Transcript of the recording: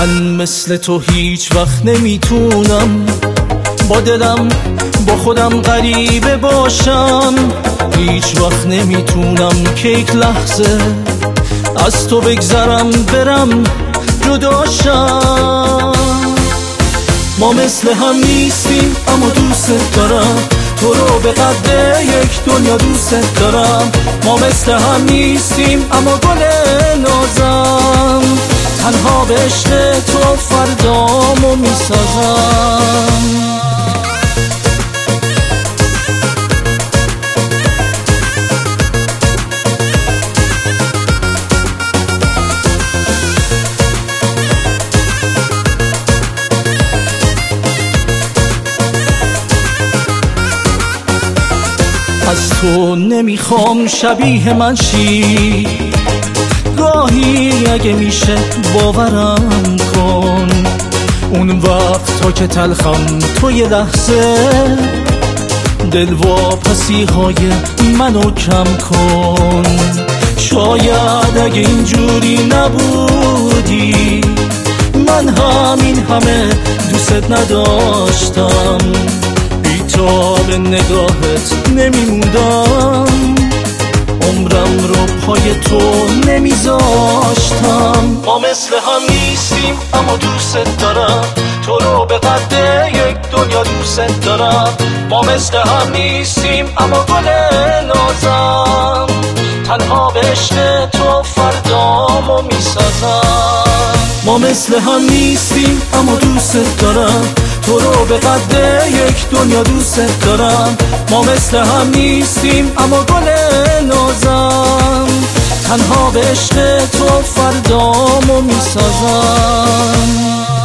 من مثل تو هیچ وقت نمیتونم با دلم با خودم غریبه باشم. هیچ وقت نمیتونم که یک لحظه از تو بگذرم برم جداشم. ما مثل هم نیستیم اما دوست دارم تو رو به قد یک دنیا دوست دارم. ما مثل هم نیستیم اما گل نازم تنها به عشق تو فردامو میسازم. از تو نمیخوام شبیه من شی، گاهی اگه میشه باورم کن. اون وقت تا که تلخم تو یه لحظه دل واپسی های منو کم کن. شاید اگه اینجوری نبودی من همین همه دوست نداشتم. تا به نگاهت نمیموندم عمرم رو پای تو نمیذاشتم. ما مثل هم نیستیم اما دوست دارم تو رو به قد یک دنیا دوست دارم. ما مثل هم نیستیم اما گل نازم تنها به عشق تو فردامو میسازم. ما مثل هم نیستیم اما دوست دارم تو رو به قد یک دنیا دوست دارم. ما مثل هم نیستیم اما گل نازم تنها به عشق تو فردامو میسازم.